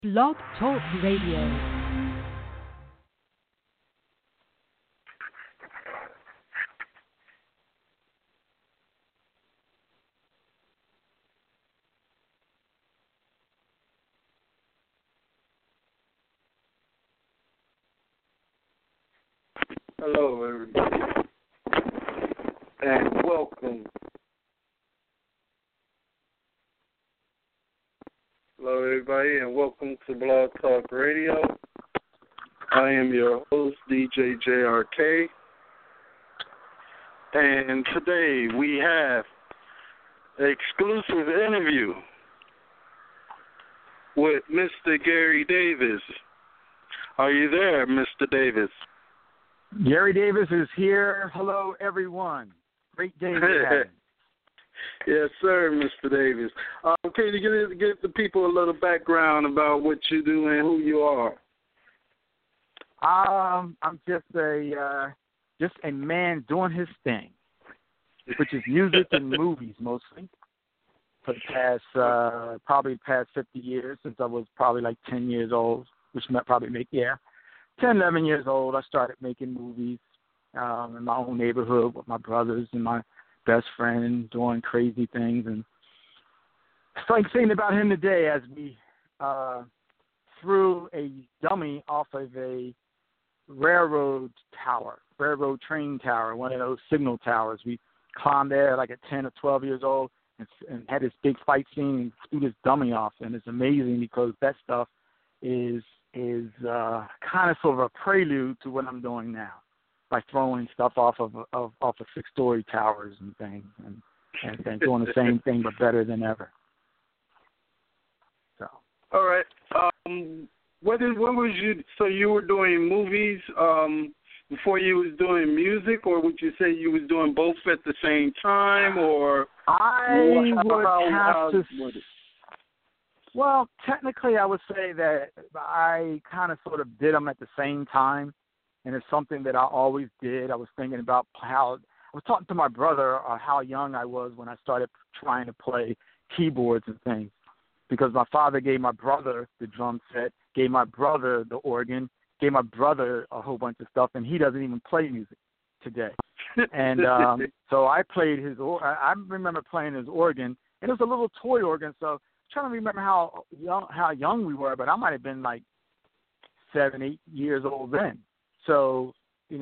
Blog Talk Radio. Hello, everybody, and welcome. Hello, everybody, and welcome to Blog Talk Radio. I am your host, DJ JRK, and today we have an exclusive interview with Mr. Gary Davis. Are you there, Mr. Davis? Gary Davis is here. Hello, everyone. Great day to have. Yes, sir, Mr. Davis. Can you give the people a little background about what you do and who you are? I'm just a man doing his thing, which is music and movies mostly. For the past 50 years, since I was probably like 10 years old, which might probably make 10, 11 years old, I started making movies in my own neighborhood with my brothers and my best friend, doing crazy things. And it's like saying about him today as we threw a dummy off of a railroad train tower, one of those signal towers. We climbed there like at 10 or 12 years old and had this big fight scene and threw this dummy off. And it's amazing because that stuff is kind of sort of a prelude to what I'm doing now, by throwing stuff off of 6-story towers and things, and doing the same thing but better than ever. So. All right. When was you? So you were doing movies before you was doing music, or would you say you was doing both at the same time, or? Well, technically, I would say that I kind of sort of did them at the same time, and it's something that I always did. I was thinking about I was talking to my brother how young I was when I started trying to play keyboards and things, because my father gave my brother the drum set, gave my brother the organ, gave my brother a whole bunch of stuff, and he doesn't even play music today. And so I played I remember playing his organ, and it was a little toy organ, so trying to remember how young we were, but I might have been like 7, 8 years old then. So,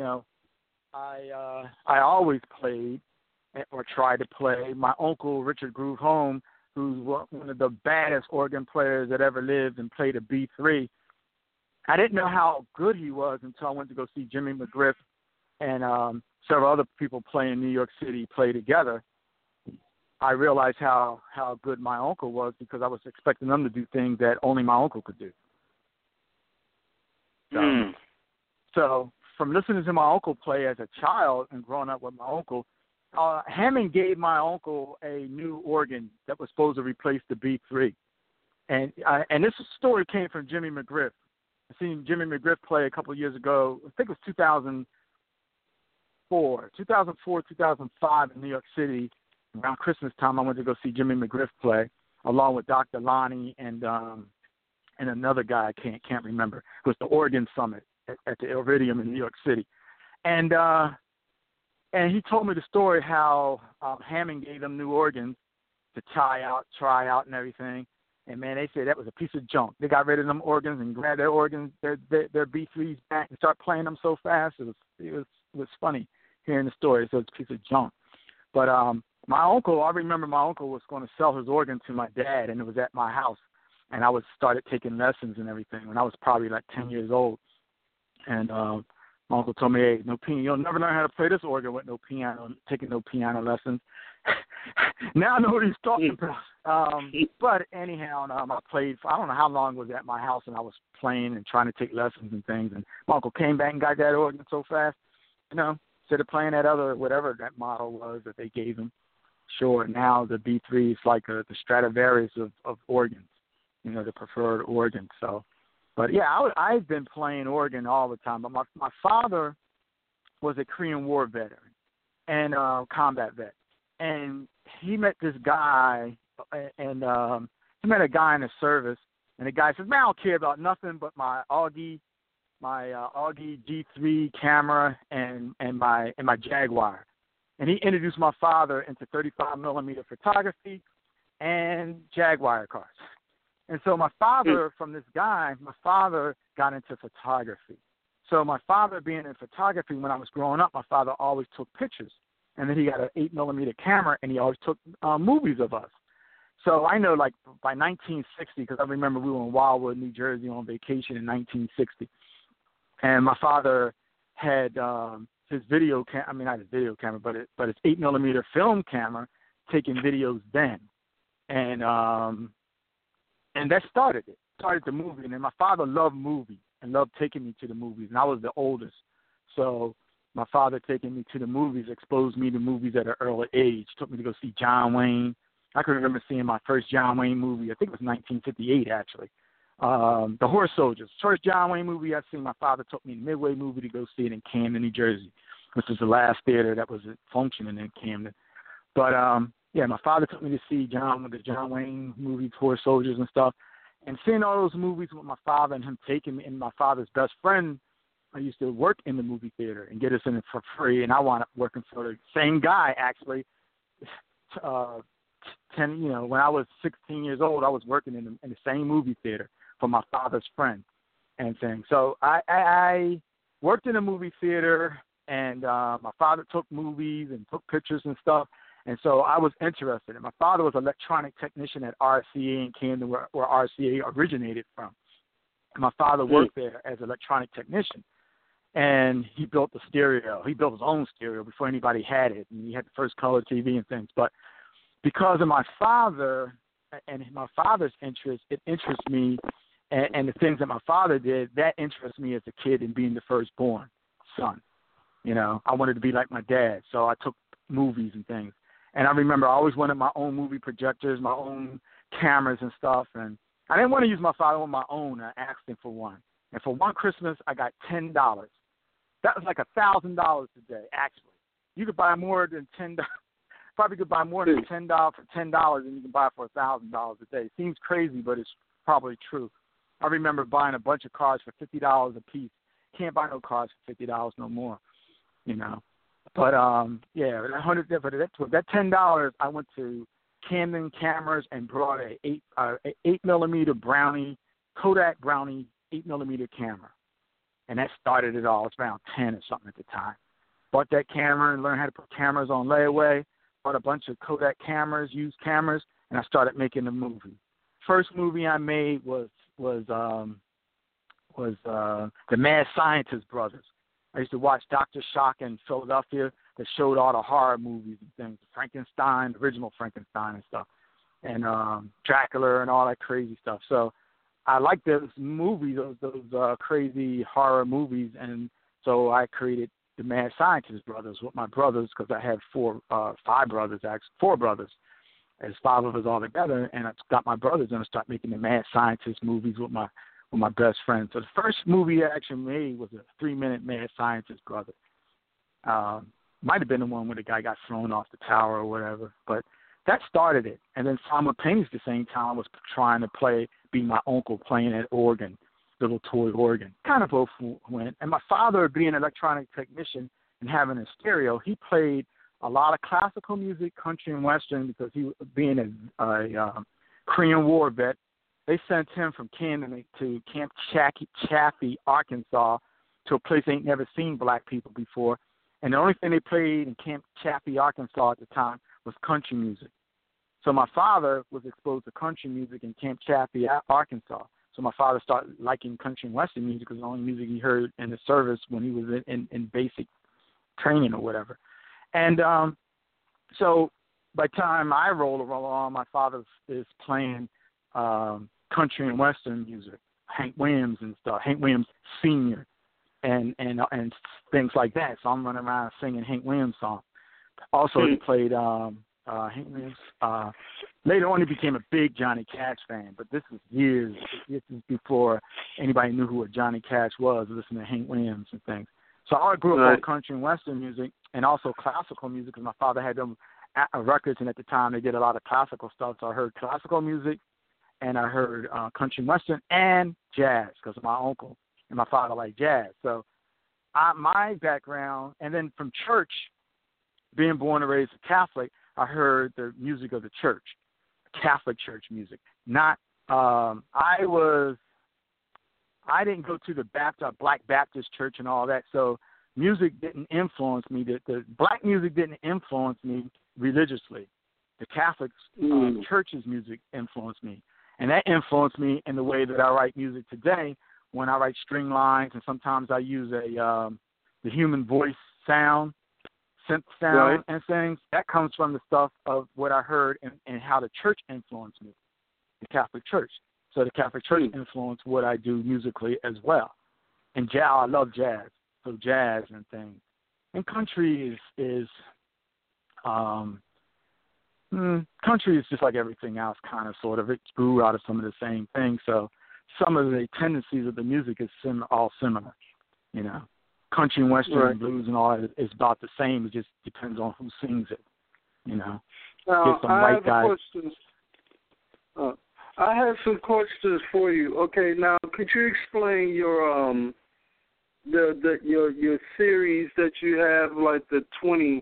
I always played or tried to play. My uncle, Richard Groove Home, who's one of the baddest organ players that ever lived and played a B3, I didn't know how good he was until I went to go see Jimmy McGriff and several other people play in New York City play together. I realized how good my uncle was because I was expecting them to do things that only my uncle could do. So from listening to my uncle play as a child and growing up with my uncle, Hammond gave my uncle a new organ that was supposed to replace the B3. And this story came from Jimmy McGriff. I seen Jimmy McGriff play a couple of years ago. I think it was 2004, 2005 in New York City. Around Christmas time, I went to go see Jimmy McGriff play, along with Dr. Lonnie and another guy I can't remember. It was the Organ Summit at the Iridium in New York City, and he told me the story how Hammond gave them new organs to try out, and everything. And man, they said that was a piece of junk. They got rid of them organs and grabbed their organs, their B3s back, and start playing them so fast. It was funny hearing the story. So it's a piece of junk, but my uncle, I remember my uncle was going to sell his organ to my dad, and it was at my house. And I started taking lessons and everything when I was probably like 10 years old. And my uncle told me, hey, no piano, you'll never learn how to play this organ with no piano, taking no piano lessons. Now I know what he's talking about. But anyhow, I played, I don't know how long it was at my house, and I was playing and trying to take lessons and things. And my uncle came back and got that organ so fast, instead of playing that other, whatever that model was that they gave him. Sure, now the B3 is like the Stradivarius of organs, the preferred organ. So, but yeah, I've been playing organ all the time. But my father was a Korean War veteran and combat vet, and he met this guy, and he met a guy in the service And the guy says, man, I don't care about nothing but my Augie G3 camera and my Jaguar. And he introduced my father into 35 millimeter photography and Jaguar cars. And so my father, from this guy, my father got into photography. So my father being in photography, when I was growing up, my father always took pictures. And then he got an 8 millimeter camera, and he always took movies of us. So I know, like, by 1960, because I remember we were in Wildwood, New Jersey on vacation in 1960. And my father had his video not his video camera, but his 8 millimeter film camera taking videos then. And that started it. Started the movie. And then my father loved movies and loved taking me to the movies. And I was the oldest. So my father taking me to the movies exposed me to movies at an early age. Took me to go see John Wayne. I can remember seeing my first John Wayne movie. I think it was 1958, actually. The Horse Soldiers. First John Wayne movie I seen, my father took me to Midway movie to go see it in Camden, New Jersey, which was the last theater that was functioning in Camden. But, my father took me to see the John Wayne movies, Horse Soldiers and stuff. And seeing all those movies with my father and him taking me, and my father's best friend, I used to work in the movie theater and get us in it for free. And I wound up working for the same guy, actually. When I was 16 years old, I was working in the same movie theater for my father's friend and things. So I worked in a movie theater, and my father took movies and took pictures and stuff. And so I was interested. And my father was an electronic technician at RCA in Camden, where RCA originated from. And my father worked there as an electronic technician. And he built the stereo. He built his own stereo before anybody had it. And he had the first color TV and things. But because of my father and my father's interest, it interests me. And the things that my father did, that interests me as a kid in being the firstborn son. You know, I wanted to be like my dad. So I took movies and things. And I remember I always wanted my own movie projectors, my own cameras and stuff. And I didn't want to use my father on my own. I asked him for one. And for one Christmas, I got $10. That was like $1,000 a day, actually. You could buy more than $10. Probably could buy more than $10 for $10 than you can buy for $1,000 a day. It seems crazy, but it's probably true. I remember buying a bunch of cars for $50 a piece. Can't buy no cars for $50 no more, you know. But that $10, I went to Camden Cameras and brought a 8 millimeter Kodak Brownie 8 millimeter camera, and that started it all. It's around 10 or something at the time. Bought that camera and learned how to put cameras on layaway. Bought a bunch of Kodak cameras, used cameras, and I started making a movie. First movie I made was the Mad Scientist Brothers. I used to watch Dr. Shock in Philadelphia that showed all the horror movies and things, Frankenstein, the original Frankenstein and stuff, and Dracula and all that crazy stuff. So I like those movies, those crazy horror movies, and so I created the Mad Scientist Brothers with my brothers, because I had four brothers, as 5 of us all together, and I got my brothers and I started making the Mad Scientist movies with my best friend. So the first movie I actually made was a 3-minute Mad Scientist Brother. Might have been the one where the guy got thrown off the tower or whatever, but that started it. And then simultaneously at the same time, I was trying to be my uncle playing an organ, little toy organ. Kind of both went. And my father, being an electronic technician and having a stereo, he played a lot of classical music, country and western, because he, being a Korean War vet, they sent him from Camden to Camp Chaffee, Arkansas, to a place they ain't never seen black people before. And the only thing they played in Camp Chaffee, Arkansas at the time was country music. So my father was exposed to country music in Camp Chaffee, Arkansas. So my father started liking country and western music, because the only music he heard in the service when he was in basic training or whatever. And so by the time I roll along, my father is playing country and western music, Hank Williams and stuff, Hank Williams Sr. and things like that. So I'm running around singing Hank Williams songs. Also, he played Hank Williams. Later on, he became a big Johnny Cash fan, but this is years. This is before anybody knew who a Johnny Cash was, listening to Hank Williams and things. So I grew up on country and western music, and also classical music, because my father had them records, and at the time they did a lot of classical stuff. So I heard classical music and I heard country and western and jazz because my uncle and my father liked jazz. So my background, and then from church, being born and raised a Catholic, I heard the music of the church, Catholic church music. Not I didn't go to the Black Baptist church and all that, so music didn't influence me. The black music didn't influence me religiously. The Catholic church's music influenced me, and that influenced me in the way that I write music today. When I write string lines, and sometimes I use the human voice sound, synth sound, and things. That comes from the stuff of what I heard and how the church influenced me, the Catholic Church. So the Catholic Church influenced what I do musically as well. And jazz, I love jazz, so jazz and things. And country country is just like everything else, kind of, sort of. It grew out of some of the same things. So some of the tendencies of the music is all similar, you know. Country and western and blues and all that is about the same. It just depends on who sings it, you know. Now, Get some white guys. I have some questions for you. Okay, now could you explain your your series that you have, like the 20,000,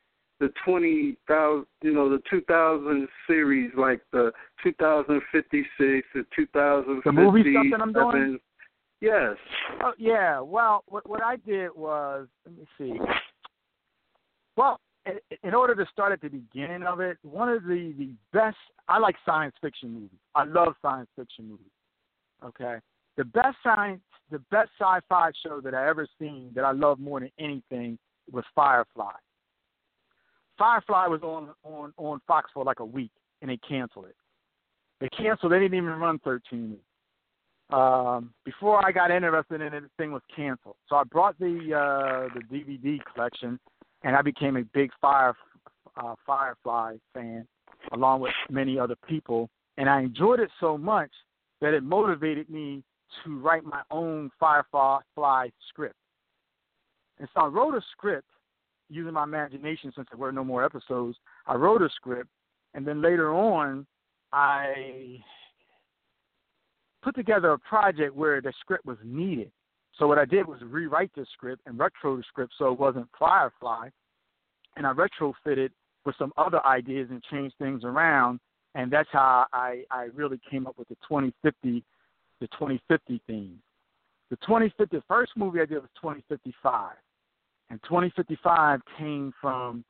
the 2000 series, like the 2056, the 2050. The movie stuff that I'm doing? Yes. Oh, yeah. Well, what I did was, let me see. Well, in order to start at the beginning of it, one of the best, I like science fiction movies. I love science fiction movies. Okay? The best sci-fi show that I ever seen that I love more than anything was Firefly. Firefly was on Fox for like a week, and they canceled it. They didn't even run 13 weeks. Before I got interested in it, the thing was canceled. So I brought the DVD collection, and I became a big Firefly fan, along with many other people. And I enjoyed it so much that it motivated me to write my own Firefly script. And so I wrote a script using my imagination, since there were no more episodes. I wrote a script, and then later on, I put together a project where the script was needed. So what I did was rewrite the script and retro the script so it wasn't Firefly, and I retrofitted with some other ideas and changed things around, and that's how I really came up with the 2050 theme. The 2050, the first movie I did was 2055, and 2055 came from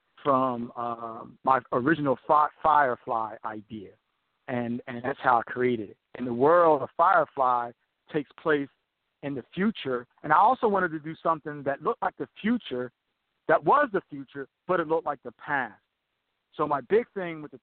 my original Firefly idea, and that's how I created it. And the world of Firefly takes place in the future, and I also wanted to do something that looked like the future, that was the future, but it looked like the past. So my big thing with the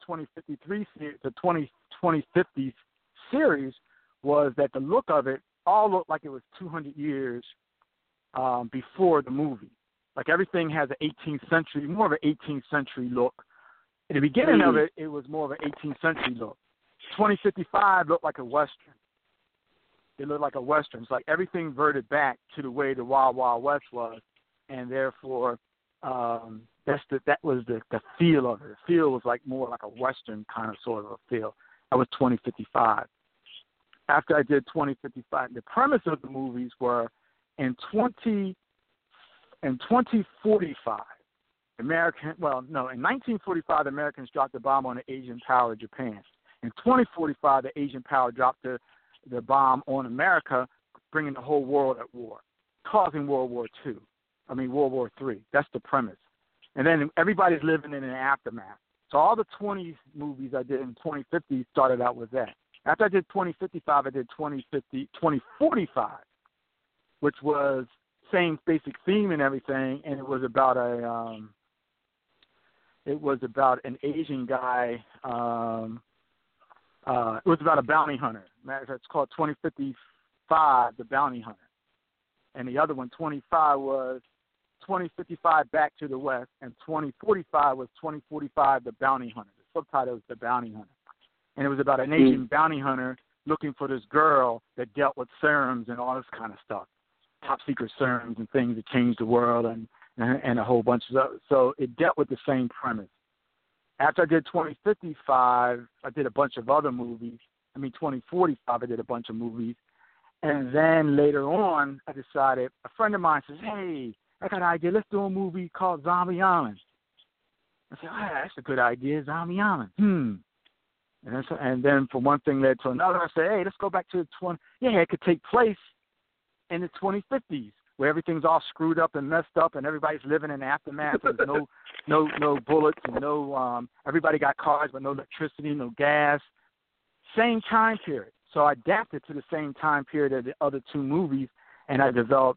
2050 series was that the look of it all looked like it was 200 years before the movie. Like everything has an 18th century, more of an 18th century look. In the beginning of it, it was more of an 18th century look. 2055 looked like a Western. It looked like a Western. It's like everything verted back to the way the Wild Wild West was, and therefore that was the feel of it. The feel was like more like a Western kind of sort of a feel. That was 2055. After I did 2055, the premise of the movies were in 2045, in 1945, the Americans dropped the bomb on the Asian power, Japan. In 2045, the Asian power dropped the bomb on America, bringing the whole world at war, causing World War III. That's the premise. And then everybody's living in an aftermath. So all the 20 movies I did in 2050 started out with that. After I did 2055, I did 2045, which was same basic theme and everything, and it was about an Asian guy. It was about a bounty hunter. It's called 2055, The Bounty Hunter. And the other one, 25, was 2055, Back to the West, and 2045 was 2045, The Bounty Hunter. The subtitle was The Bounty Hunter. And it was about an Asian bounty hunter looking for this girl that dealt with serums and all this kind of stuff, top secret serums and things that changed the world and a whole bunch of stuff. So it dealt with the same premise. After I did 2055, I did a bunch of other movies, 2045, I did a bunch of movies. And then later on, I decided, a friend of mine says, hey, I got an idea. Let's do a movie called Zombie Island. I said, oh, that's a good idea, Zombie Island. And then for one thing led to another. I said, hey, let's go back to it could take place in the 2050s, where everything's all screwed up and messed up, and everybody's living in the aftermath. There's no bullets, and everybody got cars, but no electricity, no gas. Same time period. So I adapted to the same time period as the other two movies, and I developed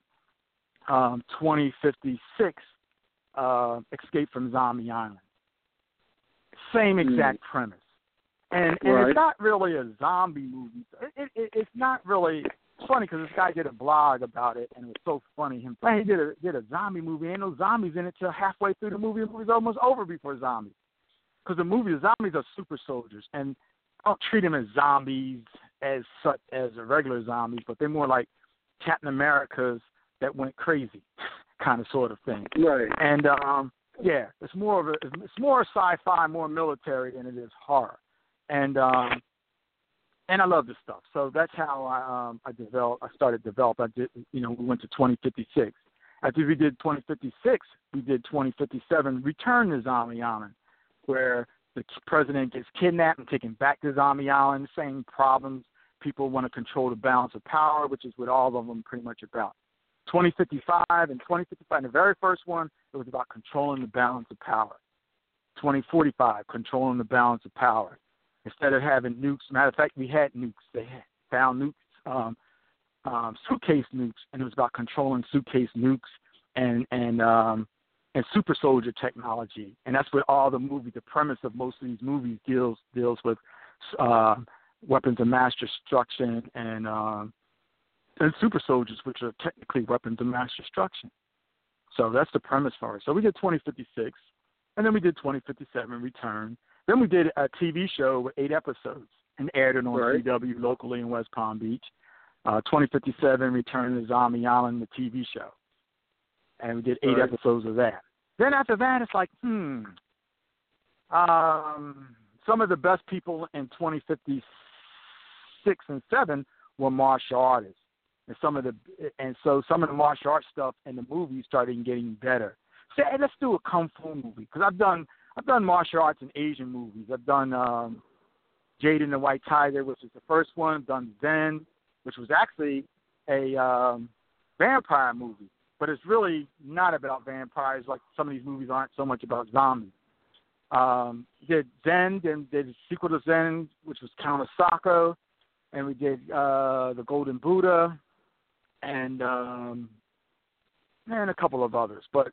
2056, Escape from Zombie Island. Same exact premise. And it's not really a zombie movie. It's not really. It's funny because this guy did a blog about it, and it was so funny. He did a zombie movie. Ain't no zombies in it till halfway through the movie. The movie's almost over before zombies. Because the zombies are super soldiers, and I don't treat them as zombies as regular zombies, but they're more like Captain America's that went crazy, kind of sort of thing. Right. And it's more sci-fi, more military than it is horror. And I love this stuff. So that's how I started developing. We went to 2056. After we did 2056, we did 2057, Return to Zombie Island, where the president gets kidnapped and taken back to Zombie Island. Same problems. People want to control the balance of power, which is what all of them pretty much about. 2055 and 2055, the very first one, it was about controlling the balance of power. 2045, controlling the balance of power. Instead of having nukes, matter of fact, we had nukes. They found nukes, suitcase nukes, and it was about controlling suitcase nukes and super soldier technology. And that's what all the movies, the premise of most of these movies deals with weapons of mass destruction and super soldiers, which are technically weapons of mass destruction. So that's the premise for it. So we did 2056, and then we did 2057, Return. Then we did a TV show with 8 episodes and aired it on CW locally in West Palm Beach. 2057, Return to Zombie Island, the TV show. And we did 8 episodes of that. Then after that, it's like, some of the best people in 2056 and 7 were martial artists. And so some of the martial arts stuff in the movie started getting better. So hey, let's do a kung fu movie, because I've done martial arts in Asian movies. I've done Jade and the White Tiger, which is the first one. I've done Zen, which was actually a vampire movie, but it's really not about vampires. Like some of these movies aren't so much about zombies. Did Zen, then did a sequel to Zen, which was Count Osako, and we did The Golden Buddha, and a couple of others. But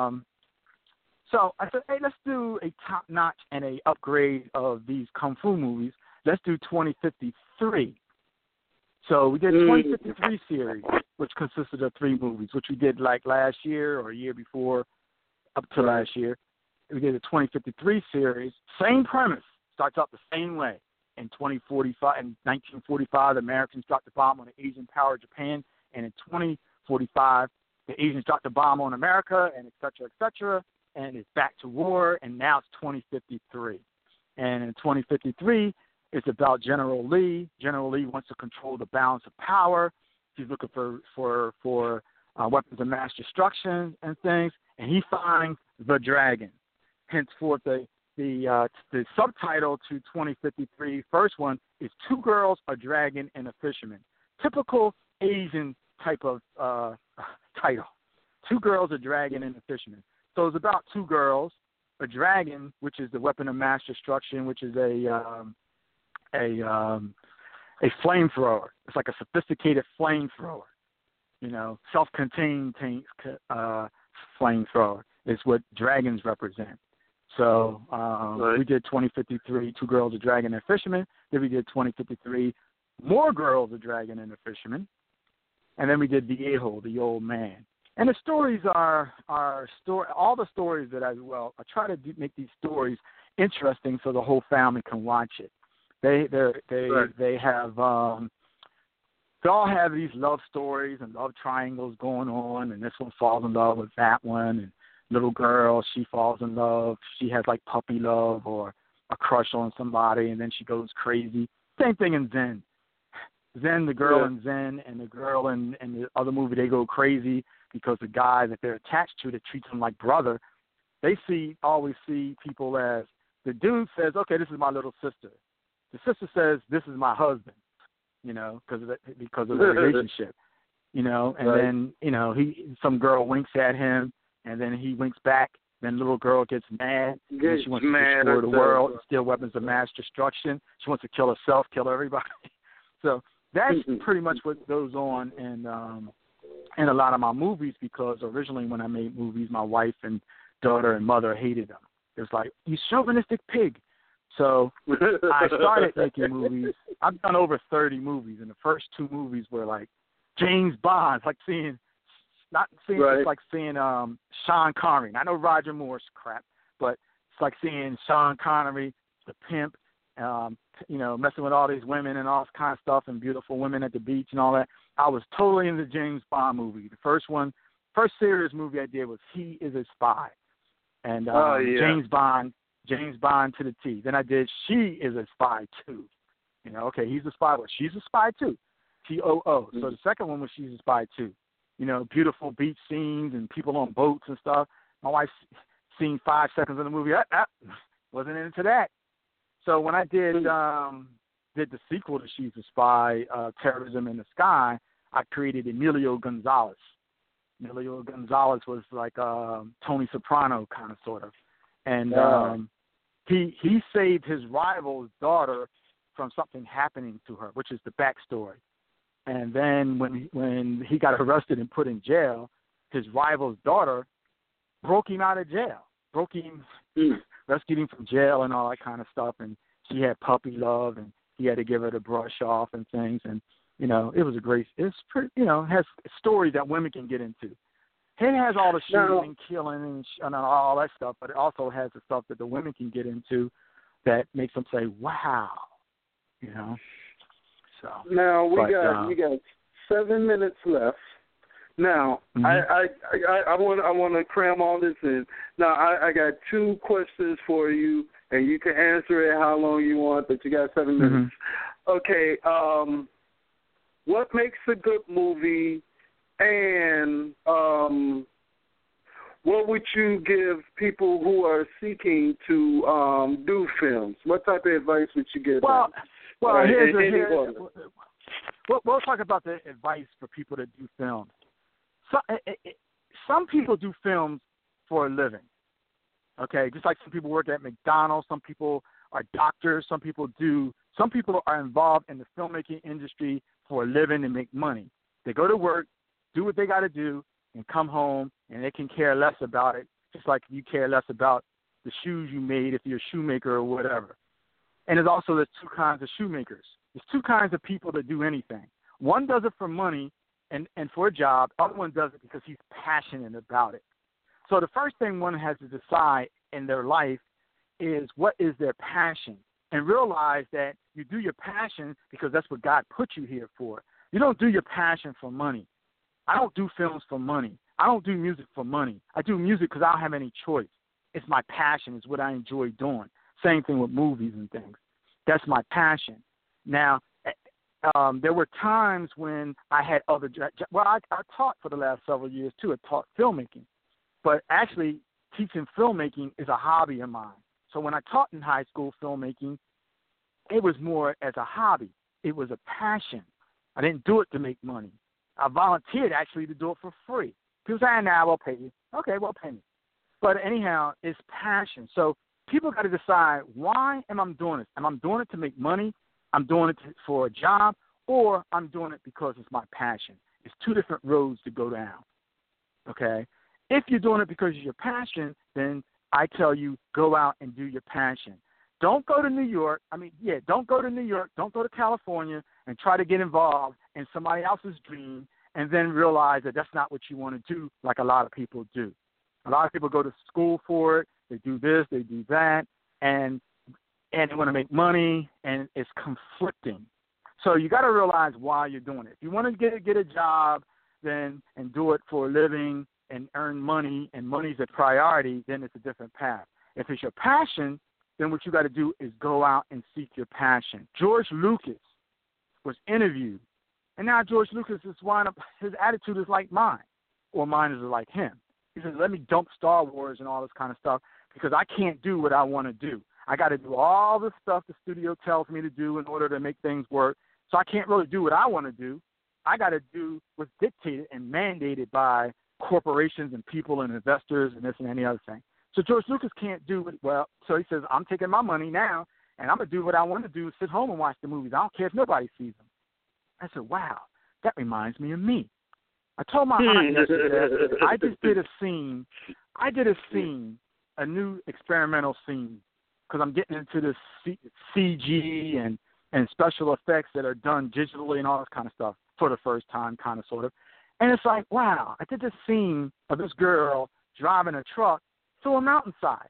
so I said, hey, let's do a top-notch and a upgrade of these kung fu movies. Let's do 2053. So we did 2053 series, which consisted of 3 movies, which we did like last year or a year before, up to last year. We did a 2053 series, same premise, starts out the same way. In 1945, the Americans dropped the bomb on the Asian power Japan, and in 2045, the Asians dropped the bomb on America, and et cetera, and it's back to war, and now it's 2053. And in 2053, it's about General Lee. General Lee wants to control the balance of power. He's looking for weapons of mass destruction and things, and he finds the dragon. Henceforth, the subtitle to 2053, first one, is 2 girls, a dragon, and a fisherman. Typical Asian type of title. 2 girls, a dragon, and a fisherman. So it's about 2 girls, a dragon, which is the weapon of mass destruction, which is a flamethrower. It's like a sophisticated flamethrower. Self-contained flamethrower is what dragons represent. So we did 2053, 2 girls, a dragon, and a fisherman. Then we did 2053, more girls, a dragon, and a fisherman. And then we did Viejo, the old man. And the stories are all the stories that I try to make these stories interesting so the whole family can watch it. They have they all have these love stories and love triangles going on, and this one falls in love with that one, and little girl, she falls in love. She has like puppy love or a crush on somebody, and then she goes crazy. same thing in Zen. Zen, the girl in Zen and the girl in the other movie, they go crazy because the guy that they're attached to that treats them like brother, they always see people as, the dude says, okay, this is my little sister. The sister says, this is my husband, you know, because of the relationship, you know, and then, you know, some girl winks at him, and then he winks back. Then the little girl gets mad. And she wants to destroy the world and steal weapons of mass destruction. She wants to kill herself, kill everybody. So that's pretty much what goes on in a lot of my movies, because originally when I made movies, my wife and daughter and mother hated them. It was like, you chauvinistic pig. So I started making movies. I've done over 30 movies, and the first 2 movies were like James Bond. It's like seeing, it's like seeing Sean Connery. And I know Roger Moore's crap, but it's like seeing Sean Connery, the pimp, you know, messing with all these women and all this kind of stuff, and beautiful women at the beach and all that. I was totally into the James Bond movie. The first serious movie I did was He is a Spy. And James Bond to the T. Then I did She is a Spy too. You know, okay, he's a spy, but she's a spy too. TOO. So the second one was She's a Spy too. You know, beautiful beach scenes and people on boats and stuff. My wife's seen 5 seconds of the movie. Wasn't into that. So when I did the sequel to She's a Spy, Terrorism in the Sky, I created Emilio Gonzalez. Emilio Gonzalez was like Tony Soprano kind of sort of. And he saved his rival's daughter from something happening to her, which is the backstory. And then when he got arrested and put in jail, his rival's daughter broke him out of jail, rescued him from jail and all that kind of stuff. And she had puppy love, and he had to give her the brush off and things. And, you know, it's pretty, you know, has stories that women can get into. It has all the shooting and killing and all that stuff, but it also has the stuff that the women can get into that makes them say, wow, you know. So now we got 7 minutes left. Now I want to cram all this in. Now I got 2 questions for you, and you can answer it how long you want, but you got 7 minutes. Okay. What makes a good movie? And what would you give people who are seeking to do films? What type of advice would you give them? Well, we'll talk about the advice for people that do films. Some people do films for a living, okay? Just like some people work at McDonald's, some people are doctors, some people are involved in the filmmaking industry for a living and make money. They go to work, do what they got to do, and come home, and they can care less about it, just like you care less about the shoes you made if you're a shoemaker or whatever. And there's 2 kinds of shoemakers. There's 2 kinds of people that do anything. One does it for money and for a job. The other one does it because he's passionate about it. So the first thing one has to decide in their life is what is their passion, and realize that you do your passion because that's what God put you here for. You don't do your passion for money. I don't do films for money. I don't do music for money. I do music because I don't have any choice. It's my passion. It's what I enjoy doing. Same thing with movies and things. That's my passion. Now, there were times when I had other – I taught for the last several years, too. I taught filmmaking. But actually, teaching filmmaking is a hobby of mine. So when I taught in high school filmmaking, it was more as a hobby. It was a passion. I didn't do it to make money. I volunteered, actually, to do it for free. People say, nah, we'll pay you. Okay, well, pay me. But anyhow, it's passion. So people got to decide, why am I doing this? Am I doing it to make money? I'm doing it for a job, or I'm doing it because it's my passion. It's 2 different roads to go down, okay? If you're doing it because of your passion, then I tell you, go out and do your passion. Don't go to New York. Don't go to New York. Don't go to California and try to get involved in somebody else's dream and then realize that that's not what you want to do, like a lot of people do. A lot of people go to school for it. They do this, they do that, and they want to make money, and it's conflicting. So you got to realize why you're doing it. If you want to get a job then and do it for a living and earn money, and money's a priority, then it's a different path. If it's your passion, then what you got to do is go out and seek your passion. George Lucas was interviewed, and now George Lucas is his attitude is like mine, or mine is like him. He says, let me dump Star Wars and all this kind of stuff because I can't do what I want to do. I got to do all the stuff the studio tells me to do in order to make things work, so I can't really do what I want to do. I got to do what's dictated and mandated by corporations and people and investors and this and any other thing. So George Lucas can't do it well. So he says, I'm taking my money now, and I'm going to do what I want to do, sit home and watch the movies. I don't care if nobody sees them. I said, wow, that reminds me of me. I told my aunt yesterday, I just did a scene. A new experimental scene, because I'm getting into this CG and special effects that are done digitally and all this kind of stuff for the first time, kind of, sort of. And it's like, wow, I did this scene of this girl driving a truck to a mountainside.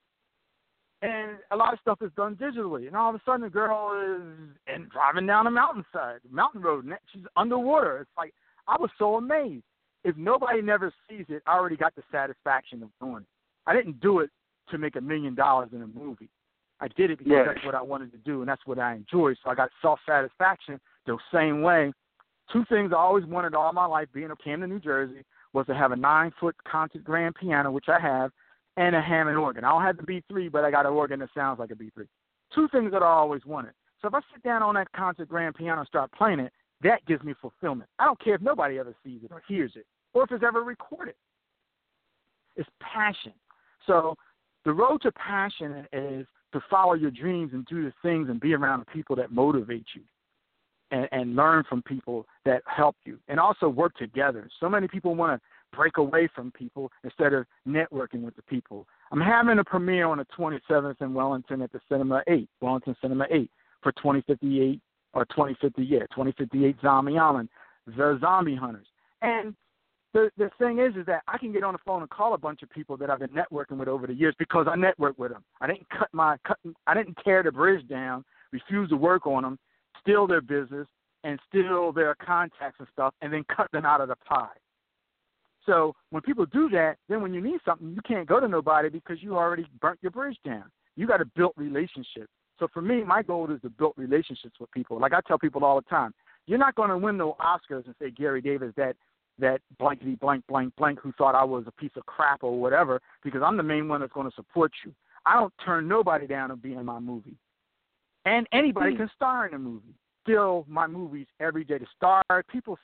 And a lot of stuff is done digitally. And all of a sudden the girl is driving down a mountainside, mountain road, and she's underwater. It's like, I was so amazed. If nobody never sees it, I already got the satisfaction of doing it. I didn't do it to make $1 million in a movie. I did it because that's what I wanted to do, and that's what I enjoy. So I got self-satisfaction the same way. Two things I always wanted all my life, being in Camden, New Jersey, was to have a 9-foot concert grand piano, which I have, and a Hammond organ. I don't have the B3, but I got an organ that sounds like a B3. Two things that I always wanted. So if I sit down on that concert grand piano and start playing it, that gives me fulfillment. I don't care if nobody ever sees it or hears it or if it's ever recorded. It's passion. So the road to passion is to follow your dreams and do the things and be around the people that motivate you and learn from people that help you and also work together. So many people want to break away from people instead of networking with the people. I'm having a premiere on the 27th in Wellington at the Wellington Cinema 8 for 2058 or 2058 Zombie Island, the Zombie Hunters. And the thing is that I can get on the phone and call a bunch of people that I've been networking with over the years because I networked with them. I didn't tear the bridge down, refuse to work on them, steal their business, and steal their contacts and stuff, and then cut them out of the pie. So when people do that, then when you need something, you can't go to nobody because you already burnt your bridge down. You got to build relationships. So for me, my goal is to build relationships with people. Like I tell people all the time, you're not going to win no Oscars and say Gary Davis, that blankety blank blank blank who thought I was a piece of crap or whatever, because I'm the main one that's going to support you. I don't turn nobody down to be in my movie. And anybody can star in a movie. Still, my movies every day to star. People,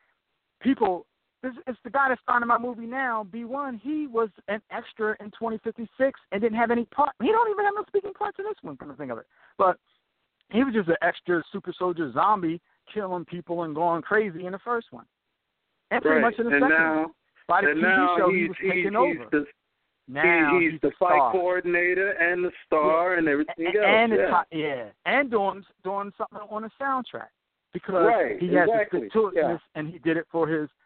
it's the guy that's starring in my movie now, B1. He was an extra in 2056 and didn't have any part. He don't even have no speaking parts in this one, come to think of it. But he was just an extra super soldier zombie killing people and going crazy in the first one. And pretty much in the second one. By the TV show, he was taking over. He's the fight coordinator and the star and everything else. And doing something on the soundtrack because he has to stick to it, and he did it for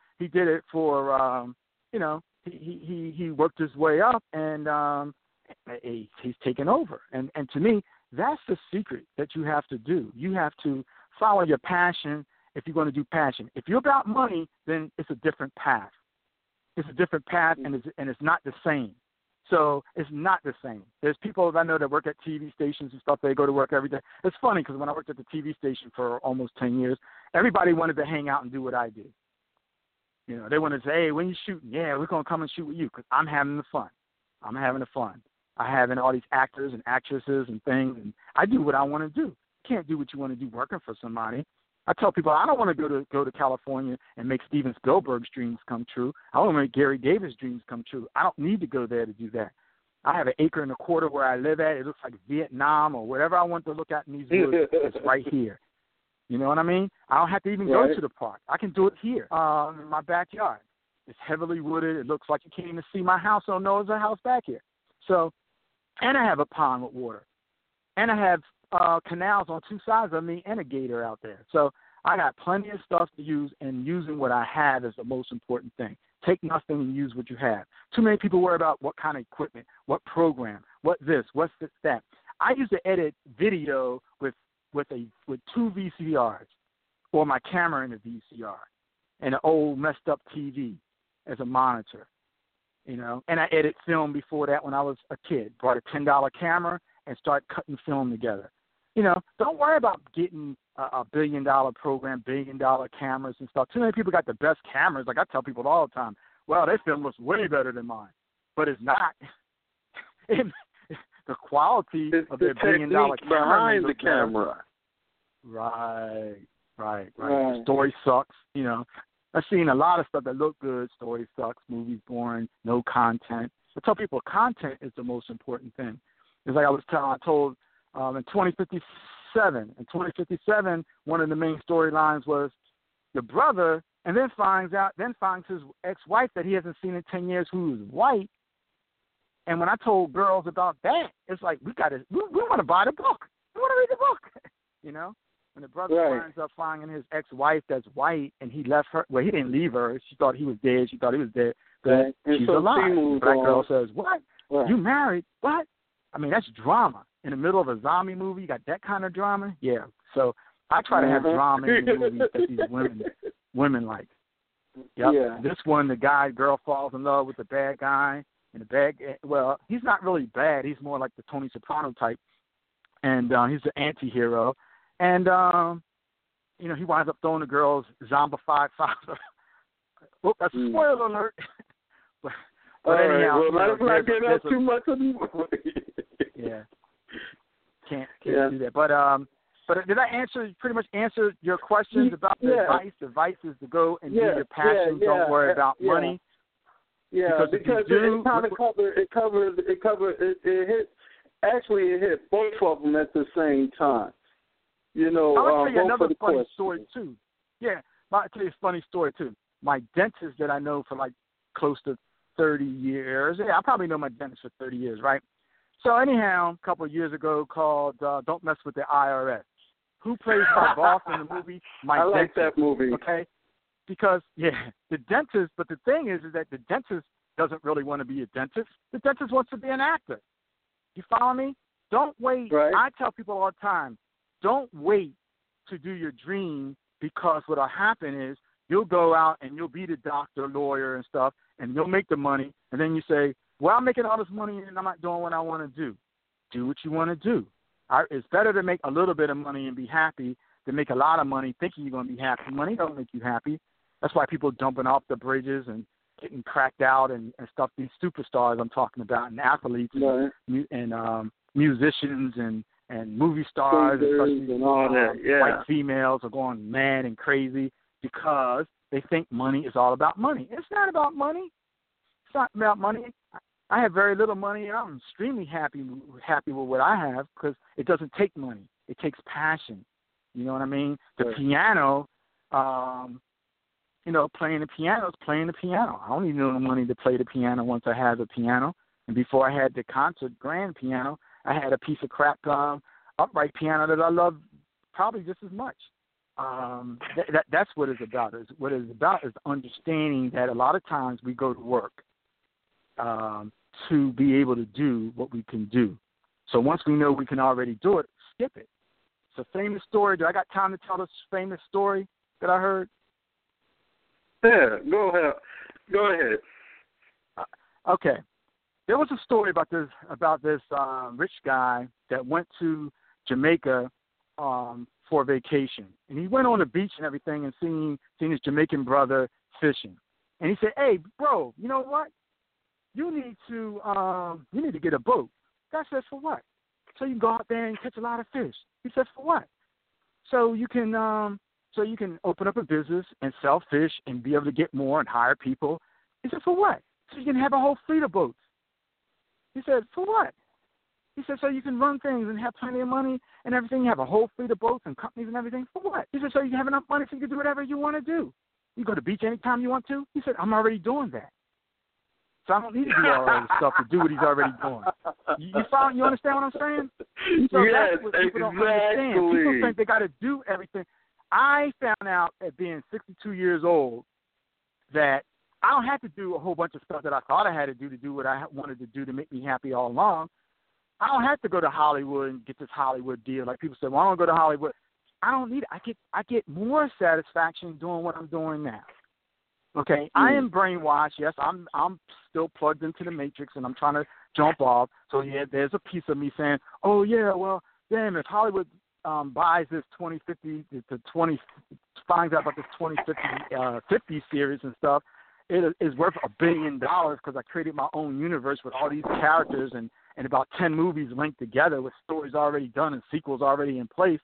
he worked his way up and he's taken over. And to me, that's the secret that you have to do. You have to follow your passion if you're going to do passion. If you're about money, then it's a different path. It's a different path, and it's not the same. So it's not the same. There's people I know that work at TV stations and stuff. They go to work every day. It's funny because when I worked at the TV station for almost 10 years, everybody wanted to hang out and do what I did. You know, they wanted to say, hey, when you shooting? Yeah, we're going to come and shoot with you because I'm having the fun. I'm having the fun. I have all these actors and actresses and things, and I do what I want to do. You can't do what you want to do working for somebody. I tell people I don't want to go to California and make Steven Spielberg's dreams come true. I want to make Gary Davis' dreams come true. I don't need to go there to do that. I have 1.25 acres where I live at. It looks like Vietnam or whatever I want to look at in these woods. It's right here. You know what I mean? I don't have to even go to the park. I can do it here in my backyard. It's heavily wooded. It looks like you can't even see my house or know there's a house back here. So, and I have a pond with water. And I have canals on two sides of me and a gator out there. So I got plenty of stuff to use, and using what I have is the most important thing. Take nothing and use what you have. Too many people worry about what kind of equipment, what program, what this, what's that. I used to edit video with 2 VCRs or my camera in a VCR and an old messed up TV as a monitor, you know. And I edit film before that when I was a kid. Brought a $10 camera and start cutting film together. Don't worry about getting a $1 billion program, $1 billion cameras and stuff. Too many people got the best cameras. Like I tell people all the time, well, their film looks way better than mine. But it's not. The quality of their $1 billion camera behind the camera. Right. The story sucks, I've seen a lot of stuff that look good. Story sucks, movies boring, no content. I tell people content is the most important thing. It's like I told in 2057, one of the main storylines was the brother, and then finds his ex-wife that he hasn't seen in 10 years who is white. And when I told girls about that, it's like, we want to buy the book. We want to read the book, When the brother winds up finding his ex-wife that's white, and he left her. Well, he didn't leave her. She thought he was dead. She thought he was dead. But she's alive. The black girl says, "What? Right. You married? What?" I mean, that's drama. In the middle of a zombie movie, you got that kind of drama? Yeah. So I try to have drama in the movies that these women like. Yep. Yeah. This one, the girl falls in love with the bad guy. And well, he's not really bad. He's more like the Tony Soprano type. And he's the anti-hero. And, he winds up throwing the girl's zombified father. Oh, that's a spoiler alert. but anyhow, let's not get up too much of the movie. Yeah. Can't do that. But did I pretty much answer your questions about the advice? The advice is to go and do your passion. Don't worry about money. Yeah, because it kind of it hit both of them at the same time. I'll tell you another funny story, too. Yeah, I'll tell you a funny story, too. My dentist that I know for, close to 30 years. Yeah, I probably know my dentist for 30 years, right? So, anyhow, a couple of years ago called Don't Mess with the IRS. Who plays my boss in the movie? My dentist. I like that movie. Okay? Because, the dentist, but the thing is that the dentist doesn't really want to be a dentist. The dentist wants to be an actor. You follow me? Don't wait. Right. I tell people all the time, don't wait to do your dream, because what will happen is you'll go out and you'll be the doctor, lawyer, and stuff, and you'll make the money, and then you say, well, I'm making all this money and I'm not doing what I want to do. Do what you want to do. It's better to make a little bit of money and be happy than make a lot of money thinking you're going to be happy. Money don't make you happy. That's why people jumping off the bridges and getting cracked out and stuff. These superstars I'm talking about, and athletes and musicians and movie stars, and all that. Yeah. White females are going mad and crazy because they think money is all about money. It's not about money. It's not about money. I have very little money, and I'm extremely happy with what I have, because it doesn't take money. It takes passion. You know what I mean? The piano, playing the piano is playing the piano. I don't need no money to play the piano once I have a piano. And before I had the concert grand piano, I had a piece of crap upright piano that I love probably just as much. That's what it's about. What it's about is understanding that a lot of times we go to work to be able to do what we can do. So once we know we can already do it, skip it. It's a famous story. Do I got time to tell this famous story that I heard? Yeah, go ahead. Okay. There was a story about this rich guy that went to Jamaica for vacation, and he went on the beach and everything and seen his Jamaican brother fishing. And he said, "Hey, bro, you know what? You need to get a boat." The guy said, "For what?" "So you can go out there and catch a lot of fish." He said, "For what?" So you can open up a business and sell fish and be able to get more and hire people. He said, "For what?" "So you can have a whole fleet of boats." He said, "For what?" He said, "So you can run things and have plenty of money and everything. You have a whole fleet of boats and companies and everything. For what?" He said, "So you can have enough money so you can do whatever you want to do. You go to the beach anytime you want to." He said, "I'm already doing that. So I don't need to do all this stuff to do what he's already doing." You understand what I'm saying? So yes, that's what people don't exactly. understand. People think they got to do everything. I found out at being 62 years old that I don't have to do a whole bunch of stuff that I thought I had to do what I wanted to do to make me happy all along. I don't have to go to Hollywood and get this Hollywood deal. Like people say, "Well, I don't go to Hollywood." I don't need it. I get more satisfaction doing what I'm doing now. Okay, I am brainwashed. Yes, I'm still plugged into the matrix, and I'm trying to jump off. So yeah, there's a piece of me saying, "Oh yeah, well, damn, if Hollywood buys this 2050, finds out about this 2050 series and stuff, it is worth $1 billion because I created my own universe with all these characters and about 10 movies linked together with stories already done and sequels already in place."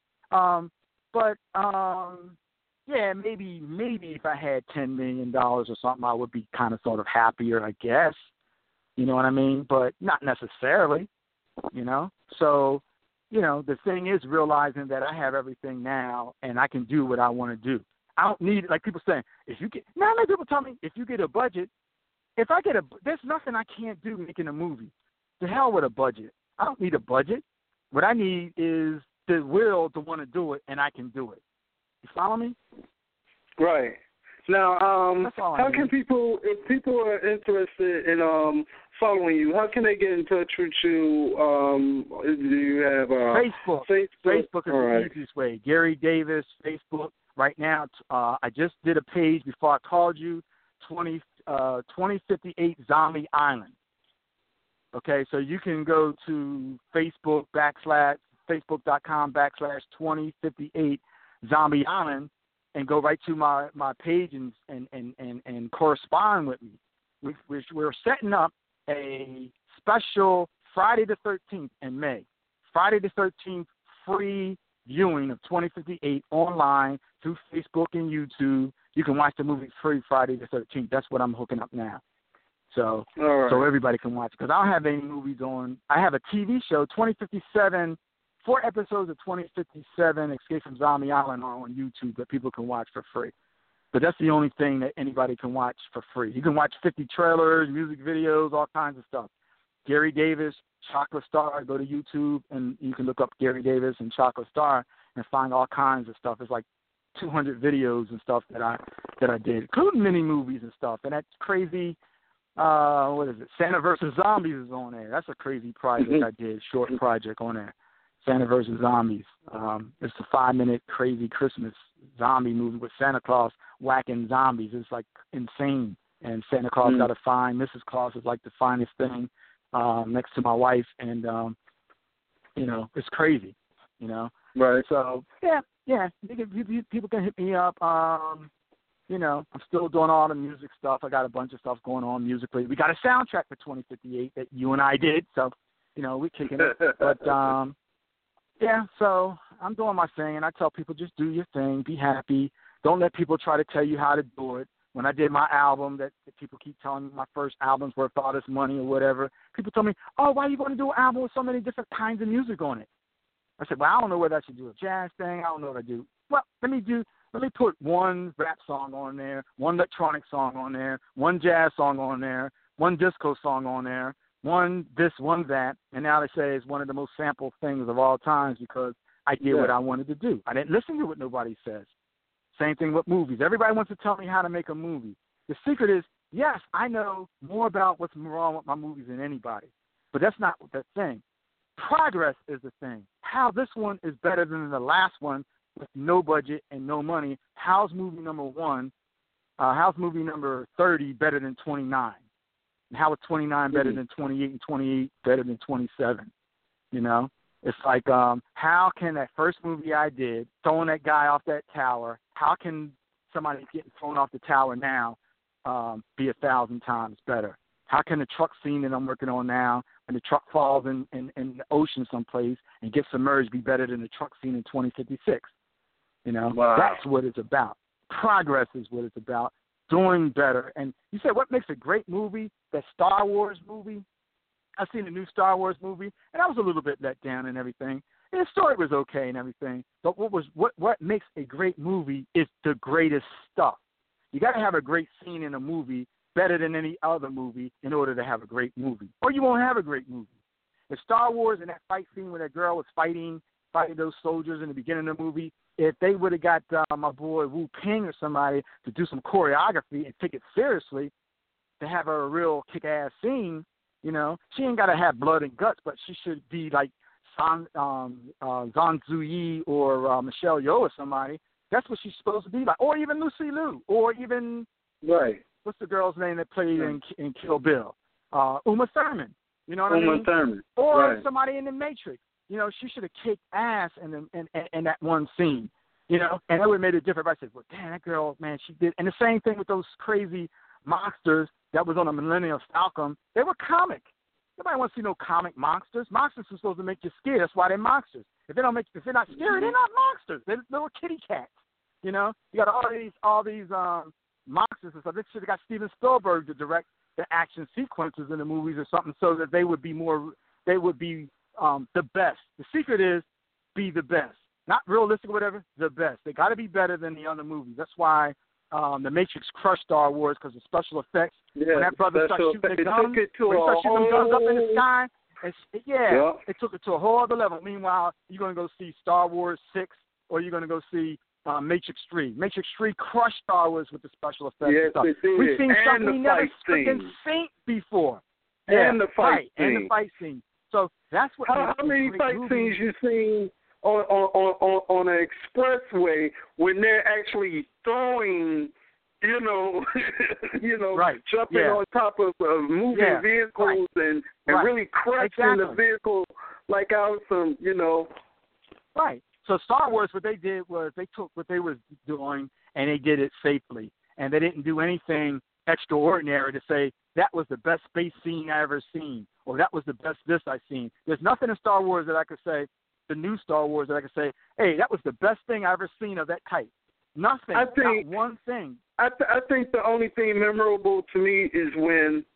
Yeah, maybe if I had $10 million or something, I would be kind of sort of happier, I guess. You know what I mean? But not necessarily, you know. So, you know, the thing is realizing that I have everything now and I can do what I want to do. I don't need, like people saying, many people tell me, if you get a budget, there's nothing I can't do making a movie. To hell with a budget. I don't need a budget. What I need is the will to want to do it, and I can do it. You follow me? Right. Now, how can people, if people are interested in following you, how can they get in touch with you? Do you have Facebook? Facebook is the easiest way. Gary Davis, Facebook. Right now, I just did a page before I called you, 2058 Zombie Island. Okay, so you can go to Facebook.com/2058 Zombie Island and go right to my page and correspond with me. We're setting up a special Friday the 13th in May. Friday the 13th free viewing of 2058 online through Facebook and YouTube. You can watch the movie free Friday the 13th. That's what I'm hooking up now. So everybody can watch. Because I don't have any movies on. I have a TV show, 2057, 4 episodes of 2057 Escape from Zombie Island on YouTube that people can watch for free. But that's the only thing that anybody can watch for free. You can watch 50 trailers, music videos, all kinds of stuff. Gary Davis, Chocolate Star, go to YouTube and you can look up Gary Davis and Chocolate Star and find all kinds of stuff. It's like 200 videos and stuff that I did, including mini movies and stuff. And that's crazy. What is it? Santa vs. Zombies is on there. That's a crazy project I did, short project on there. Santa vs. Zombies. It's a 5-minute crazy Christmas zombie movie with Santa Claus whacking zombies. It's like insane. And Santa Claus got to find Mrs. Claus is like the finest thing next to my wife, and you know, it's crazy. You know. Right. So yeah. People can hit me up. You know, I'm still doing all the music stuff. I got a bunch of stuff going on musically. We got a soundtrack for 2058 that you and I did, so you know, we're kicking it. But yeah, so I'm doing my thing, and I tell people just do your thing, be happy. Don't let people try to tell you how to do it. When I did my album, that people keep telling me my first album's worth all this money or whatever, people tell me, "Oh, why are you going to do an album with so many different kinds of music on it?" I said, "Well, I don't know whether I should do a jazz thing. I don't know what I do. Well, let me put one rap song on there, one electronic song on there, one jazz song on there, one disco song on there, one this, one that." And now they say it's one of the most sampled things of all times because I did what I wanted to do. I didn't listen to what nobody says. Same thing with movies. Everybody wants to tell me how to make a movie. The secret is, yes, I know more about what's wrong with my movies than anybody, but that's not the thing. Progress is the thing. How this one is better than the last one with no budget and no money. How's movie number 30 better than 29? And how is 29 better than 28 and 28 better than 27? You know? It's like, how can that first movie I did, throwing that guy off that tower, how can somebody getting thrown off the tower now be 1,000 times better? How can the truck scene that I'm working on now, when the truck falls in the ocean someplace and gets submerged, be better than the truck scene in 2056? You know, That's what it's about. Progress is what it's about, doing better. And you said, what makes a great movie? That Star Wars movie? I've seen the new Star Wars movie, and I was a little bit let down and everything. And the story was okay and everything. But what makes a great movie is the greatest stuff. You got to have a great scene in a movie better than any other movie in order to have a great movie, or you won't have a great movie. If Star Wars and that fight scene where that girl was fighting those soldiers in the beginning of the movie, if they would have got my boy Wu Ping or somebody to do some choreography and take it seriously, to have a real kick-ass scene, you know, she ain't got to have blood and guts, but she should be like Zhang Ziyi or Michelle Yeoh or somebody. That's what she's supposed to be like. Or even Lucy Liu, or even Right. What's the girl's name that played in Kill Bill? Uma Thurman. You know what I mean? Uma Thurman. Or somebody in The Matrix. You know, she should have kicked ass in that one scene. You know, and that would have made it different. I said, well, damn, that girl, man, she did. And the same thing with those crazy monsters that was on the Millennium Falcon. They were comic. Nobody wants to see no comic monsters. Monsters are supposed to make you scared. That's why they're monsters. If they're not scary, they're not monsters. They're little kitty cats. You know, you got all these monsters and stuff. They should have got Steven Spielberg to direct the action sequences in the movies or something, so that they would be the best. The secret is be the best, not realistic or whatever. The best. They got to be better than the other movies. That's why The Matrix crushed Star Wars, because of special effects. Yeah, when that brother started shooting the guns, it guns up in the sky, it took it to a whole other level. Meanwhile, you're going to go see Star Wars 6, or you're going to go see Matrix 3. Matrix 3 crushed Star Wars with the special effects. Yes, and stuff. We've seen something we never freaking seen before. And the fight scene. And the fight scene. So that's what. How many fight scenes you seen on an expressway when they're actually throwing, jumping on top of moving vehicles and really crashing the vehicle like out some, Right. So Star Wars, what they did was they took what they was doing and they did it safely, and they didn't do anything extraordinary to say that was the best space scene I ever seen, or that was the best this I seen. There's nothing in Star Wars that I could say, the new Star Wars, that I could say, hey, that was the best thing I ever seen of that type. Nothing. Not one thing. I think the only thing memorable to me is when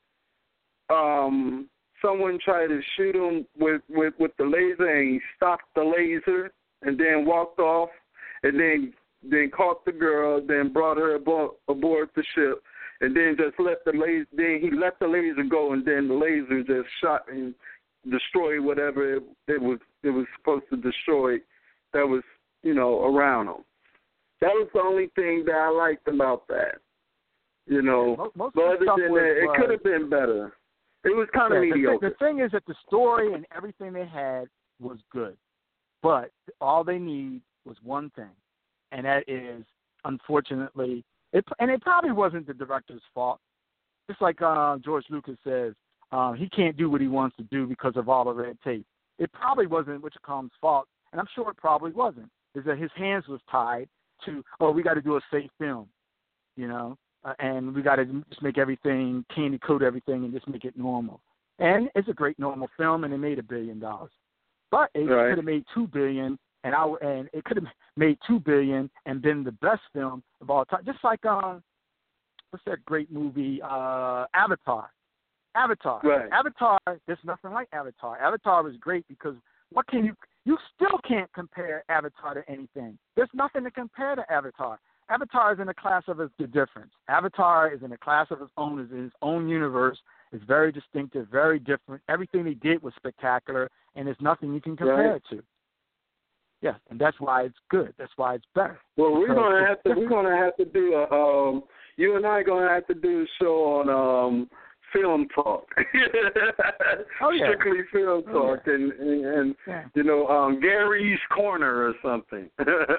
someone tried to shoot him with the laser, and he stopped the laser and then walked off, and then caught the girl, then brought her aboard the ship, and then just let the laser. Then he let the laser go, and then the laser just shot and destroyed whatever it was supposed to destroy that was around him. That was the only thing that I liked about that. Most but other than that, it could have been better. It was kind of mediocre. The thing is that the story and everything they had was good, but all they need was one thing, and that is, unfortunately, it probably wasn't the director's fault. Just like George Lucas says, he can't do what he wants to do because of all the red tape. It probably wasn't Wichicombe's fault, and I'm sure it probably wasn't. Is that his hands was tied to, we got to do a safe film, and we got to just make everything, candy coat everything, and just make it normal. And it's a great normal film, and it made $1 billion. But it could have made $2 billion, and it could have made $2 billion and been the best film of all time. Just like what's that great movie, Avatar. Right. Avatar, there's nothing like Avatar. Avatar was great because you still can't compare Avatar to anything. There's nothing to compare to Avatar. Avatar is in a class of its difference. Avatar is in a class of its own, is in its own universe. It's very distinctive, very different. Everything they did was spectacular, and there's nothing you can compare it to. Yes, and that's why it's good. That's why it's better. Well, we're gonna have to do you and I are gonna have to do a show on film talk. Strictly film talk, and Gary's Corner or something.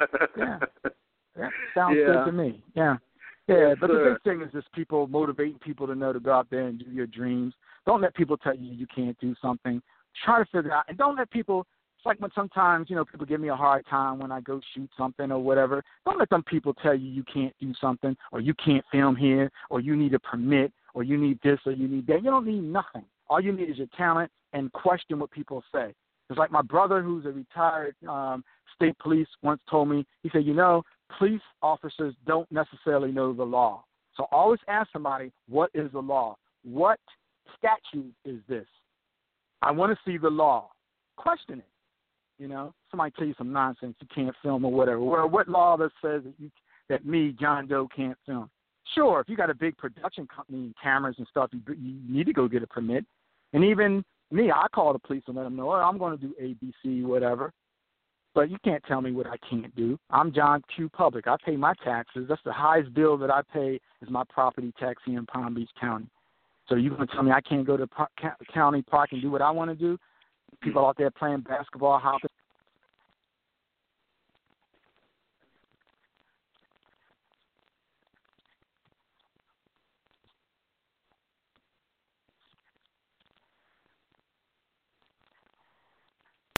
Sounds good to me. Yeah, but the big thing is just people motivating people to know to go out there and do your dreams. Don't let people tell you can't do something. Try to figure out, and don't let people. It's like when sometimes people give me a hard time when I go shoot something or whatever. Don't let them people tell you can't do something, or you can't film here, or you need a permit, or you need this, or you need that. You don't need nothing. All you need is your talent, and question what people say. It's like my brother, who's a retired state police, once told me. He said, police officers don't necessarily know the law. So always ask somebody, what is the law? What statute is this? I want to see the law. Question it. Somebody tell you some nonsense, you can't film or whatever. Well, what law that says that me, John Doe, can't film? Sure, if you got a big production company and cameras and stuff, you need to go get a permit. And even me, I call the police and let them know, I'm going to do ABC, whatever. But you can't tell me what I can't do. I'm John Q. Public. I pay my taxes. That's the highest bill that I pay is my property tax here in Palm Beach County. So you're going to tell me I can't go to county park and do what I want to do? People out there playing basketball, hopping